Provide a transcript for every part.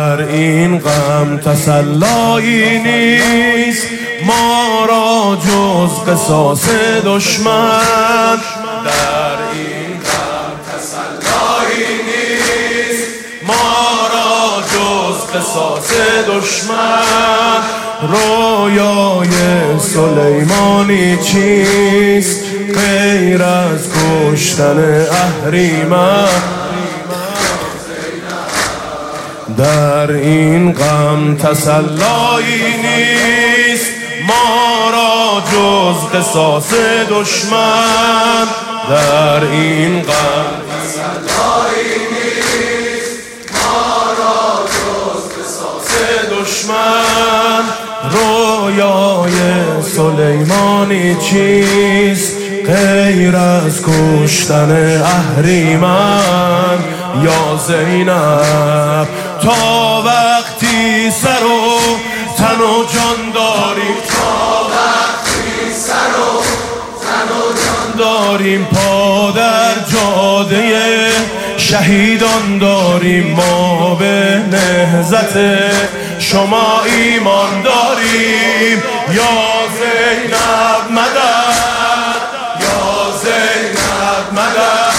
در این غم تسلایی نیست ما را جز قصاص دشمن. در این غم تسلایی نیست ما را جز قصاص دشمن. رویای سلیمانی چیست غیر از کشتن اهریمن. در این غم تسلایی نیست ما را جز قصاص دشمن. در این غم تسلایی نیست ما را جز قصاص دشمن. رویای سلیمانی چیست غیر از کشتن اهریمن. یا زینب تا وقتی سر و تن و جان داریم، تا وقتی سر و تن و جان داریم، پا در جاده شهیدان داریم، ما به نهضت شما ایمان داریم. یا زینب مدد، یا زینب مدد،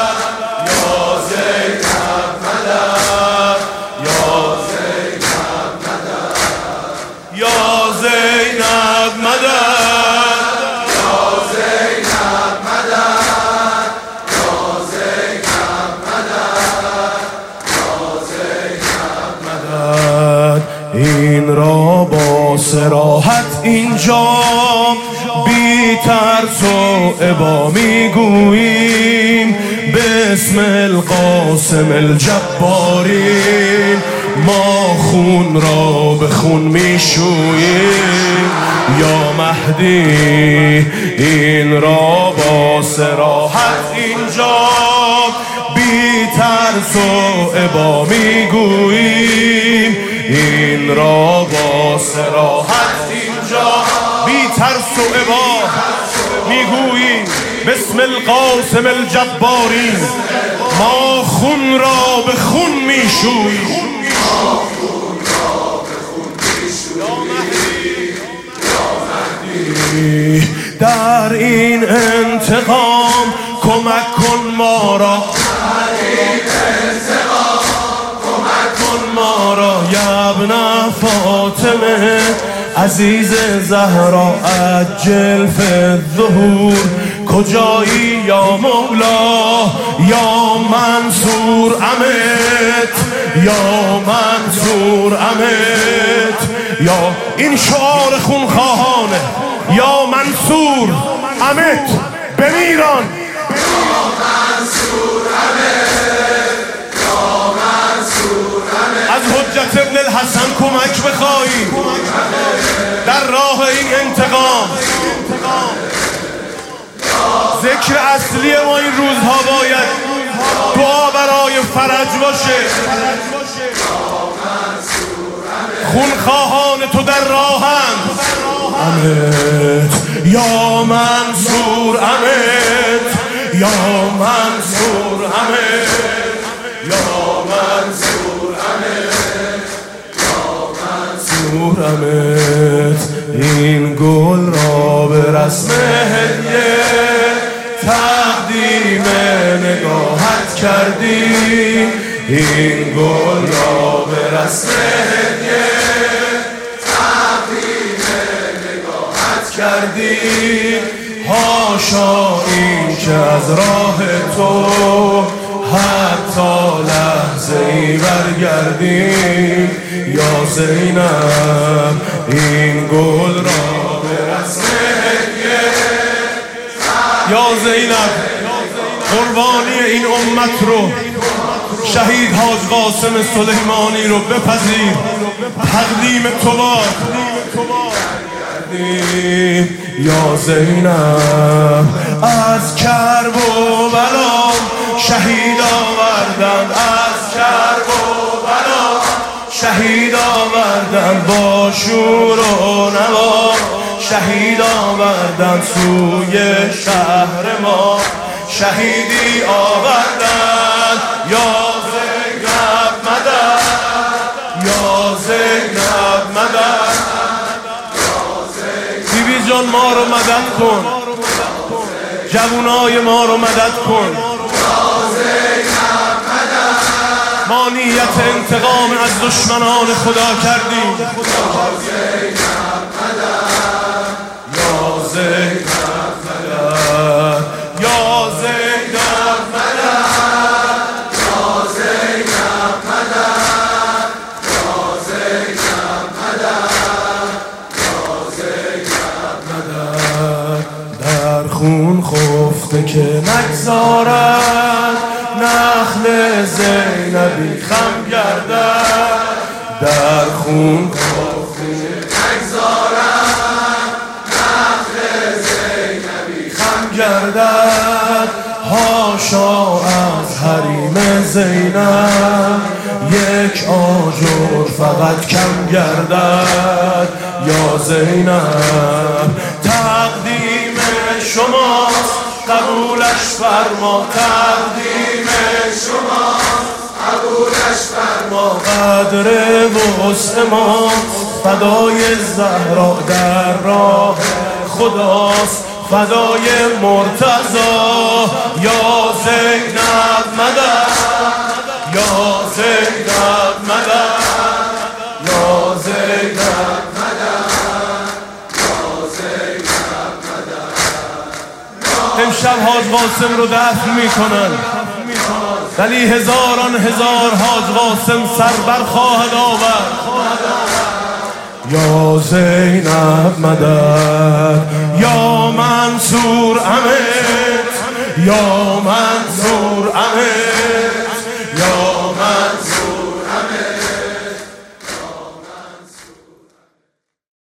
یا زینب مدد، یا زینب مدد، یا زینب مدد، یا زینب مدد، یا زینب مدد، یا زینب مدد. این را با صراحت اینجا بی ترس و ابا میگوییم، باسم القاسم الجبارین ما خون را به خون میشوییم. یا مهدی این را با صراحت اینجا بی ترس و ابا میگوییم. این را با صراحت اینجا بی ترس و ابا میگوییم، باسم القاسم الجبارین ما خون را به خون میشوییم. در این انتقام کمک کن ما را، یا ابن فاطمه عزیز زهرا عجل فی الظهور. کجایی یا مولا یا منصور امت، یا منصور امت. یا این شعار خونخواهانه، یا منصور امت بمیران، یا منصور امت، یا منصور امت. از حجت ابن الحسن کمک بخواهیم در راه این انتقام. ذکر اصلی ما این روزها باید دعا برای فرج باشه. خونخواهان تو در راهند امت، یا منصور امت، یا منصور امت، یا منصور امت، یا منصور امت. این گل را به رسم هدیه تقدیم نگاهت کردی. این گل را به رسم هدیه تقدیم نگاهت کردی. هاشا این که از راه تو حتی لحظه ای برگردیم. یا زینب این گل را به رسم هدیه، یا زینب قربانی این امت رو شهید حاج قاسم سلیمانی رو بپذیر، تقدیم تو باد. یا زینب از کرب و بلا شهید آوردن، از کرب و بلا شهید آوردن، با شور و نوا شهید آوردن، سوی شهر ما شهیدی آوردن. یا زینب مدد، یا زینب مدد، بیبی جان ما رو مدد کن، جوونای ما رو مدد کن. ما نیت انتقام از دشمنان خدا کردیم. یا زینب مدد، یا زینب مدد، یا زینب مدد، یا زینب مدد، یا زینب مدد. در خون خفته که نگذارد نخل زینبی خم گردد، در خون خفته نگذارد نخل زینبی خم گردد. هاشا از حریم زینب یک آجر فقط کم گردد. یا زینب تقدیم شماست قبولش فرما، تقدیم شماست قبولش فرما. قدر وسط ما فدای زهرا در راه خداست، فدای مرتضی. یا زینب مدد، یا زینب مدد، یا زینب مدد، یا زینب مدد. امشب حاج قاسم رو دفن میکنن، ولی هزاران هزار حاج قاسم سر بر خواهد آورد. یا زینب مدد، یا منصور امت، یا منصور امت.